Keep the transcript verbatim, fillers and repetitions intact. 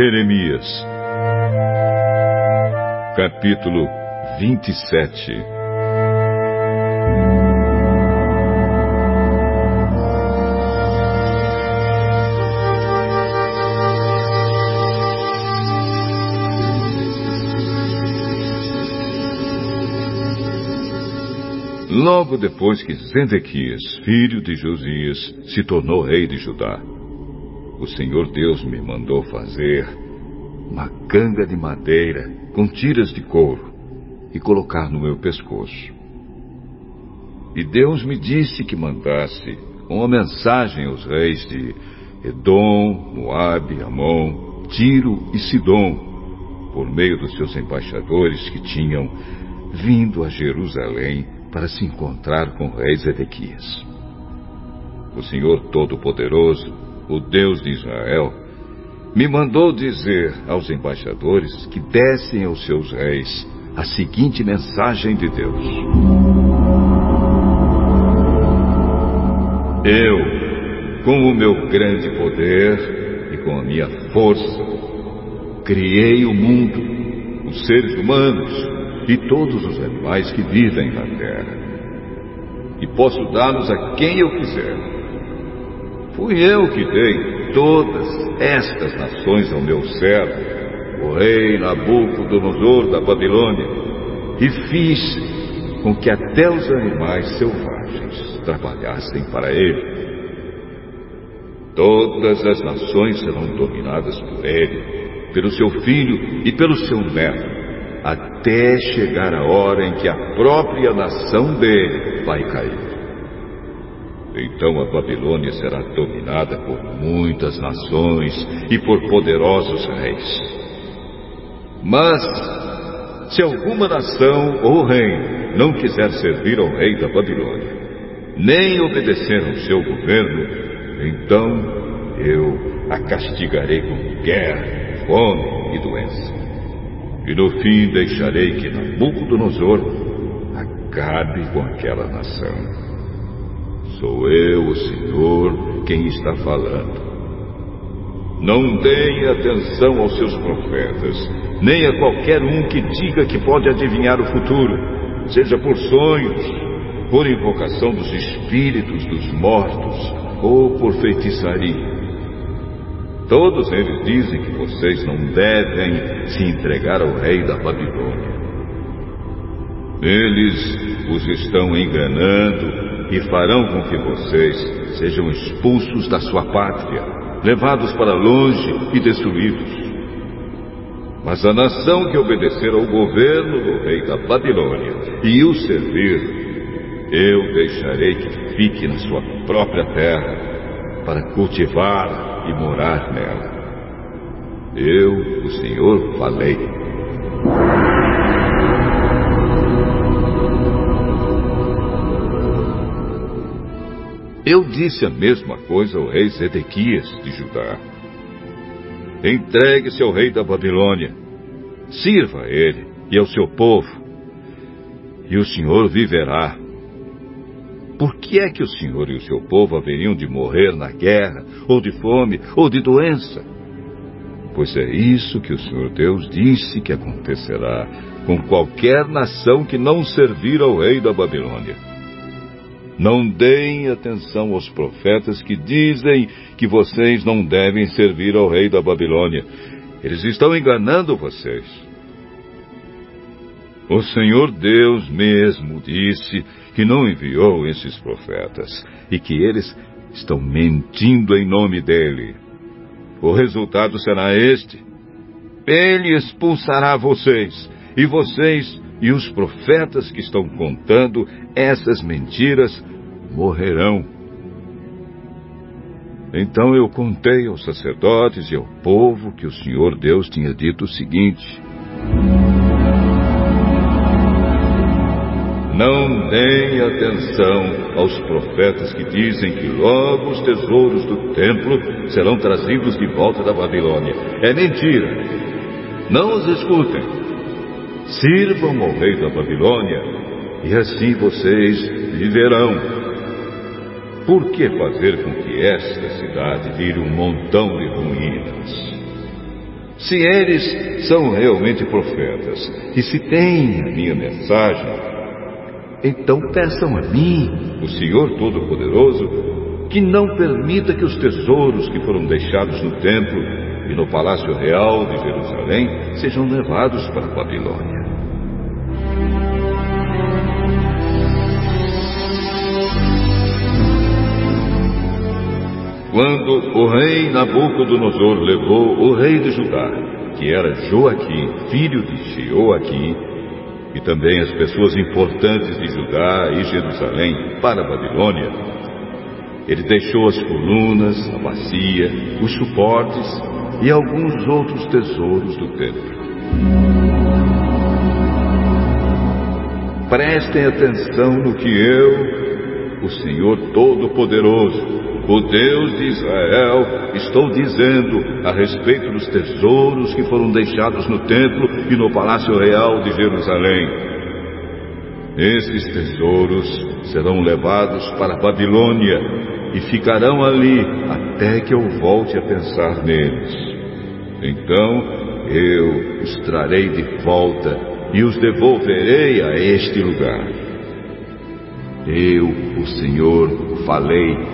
Jeremias, capítulo vinte e sete. Logo depois que Zedequias, filho de Josias, se tornou rei de Judá, o Senhor Deus me mandou fazer uma canga de madeira com tiras de couro e colocar no meu pescoço. E Deus me disse que mandasse uma mensagem aos reis de Edom, Moabe, Amon, Tiro e Sidom, por meio dos seus embaixadores que tinham vindo a Jerusalém para se encontrar com o rei Zedequias. O Senhor Todo-Poderoso, o Deus de Israel, me mandou dizer aos embaixadores que dessem aos seus reis a seguinte mensagem de Deus: Eu, com o meu grande poder e com a minha força, criei o mundo, os seres humanos e todos os animais que vivem na terra, e posso dá-los a quem eu quiser. Fui eu que dei todas estas nações ao meu servo, o rei Nabucodonosor da Babilônia, e fiz com que até os animais selvagens trabalhassem para ele. Todas as nações serão dominadas por ele, pelo seu filho e pelo seu neto, até chegar a hora em que a própria nação dele vai cair. Então a Babilônia será dominada por muitas nações e por poderosos reis. Mas, se alguma nação ou reino não quiser servir ao rei da Babilônia, nem obedecer ao seu governo, então eu a castigarei com guerra, fome e doença. E no fim deixarei que Nabucodonosor acabe com aquela nação. Sou eu, o Senhor, quem está falando. Não deem atenção aos seus profetas, nem a qualquer um que diga que pode adivinhar o futuro, seja por sonhos, por invocação dos espíritos dos mortos ou por feitiçaria. Todos eles dizem que vocês não devem se entregar ao rei da Babilônia. Eles os estão enganando e farão com que vocês sejam expulsos da sua pátria, levados para longe e destruídos. Mas a nação que obedecer ao governo do rei da Babilônia e o servir, eu deixarei que fique na sua própria terra para cultivá-la e morar nela. Eu, o Senhor, falei. Eu disse a mesma coisa ao rei Zedequias de Judá. Entregue-se ao rei da Babilônia, sirva a ele e ao seu povo, e o Senhor viverá. Por que é que o Senhor e o seu povo haveriam de morrer na guerra, ou de fome, ou de doença? Pois é isso que o Senhor Deus disse que acontecerá com qualquer nação que não servir ao rei da Babilônia. Não deem atenção aos profetas que dizem que vocês não devem servir ao rei da Babilônia. Eles estão enganando vocês. O Senhor Deus mesmo disse que não enviou esses profetas e que eles estão mentindo em nome dele. O resultado será este: ele expulsará vocês, e vocês e os profetas que estão contando essas mentiras morrerão. Então eu contei aos sacerdotes e ao povo que o Senhor Deus tinha dito o seguinte: não deem atenção aos profetas que dizem que logo os tesouros do templo serão trazidos de volta da Babilônia. É mentira. Não os escutem. Sirvam ao rei da Babilônia, e assim vocês viverão. Por que fazer com que esta cidade vire um montão de ruínas? Se eles são realmente profetas e se têm a minha mensagem, então peçam a mim, o Senhor Todo-Poderoso, que não permita que os tesouros que foram deixados no templo e no Palácio Real de Jerusalém sejam levados para a Babilônia. Quando o rei Nabucodonosor levou o rei de Judá, que era Joaquim, filho de Jeoaquim, e também as pessoas importantes de Judá e Jerusalém para a Babilônia, ele deixou as colunas, a bacia, os suportes e alguns outros tesouros do templo. Prestem atenção no que eu, o Senhor Todo-Poderoso, o Deus de Israel, estou dizendo a respeito dos tesouros que foram deixados no templo e no Palácio Real de Jerusalém. Esses tesouros serão levados para a Babilônia e ficarão ali até que eu volte a pensar neles. Então eu os trarei de volta e os devolverei a este lugar. Eu, o Senhor, falei